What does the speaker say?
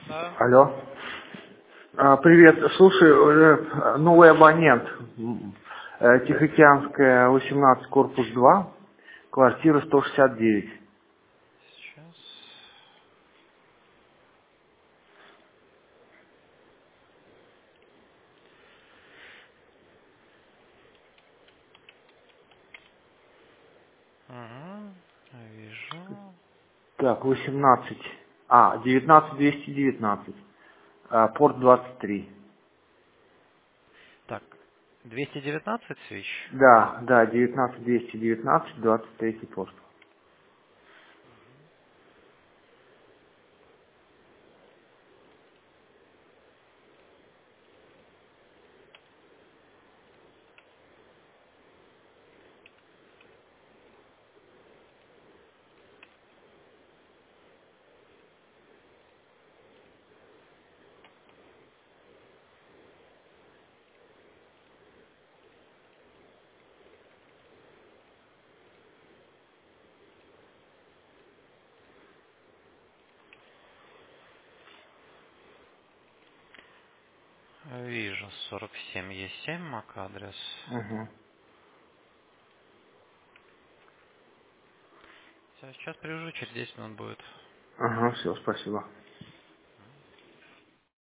Да. Алло. Привет. Слушай, новый абонент. Тихоокеанская, 18, корпус 2, квартира 169. Сейчас. Ага, вижу. Так, 18. 19219. Порт 23. Так, 219 свич. Да, 19219, 23 порт. Вижу, 47 Е7, MAC-адрес. Угу. Сейчас привяжу, через 10 минут будет. Ага, все, спасибо.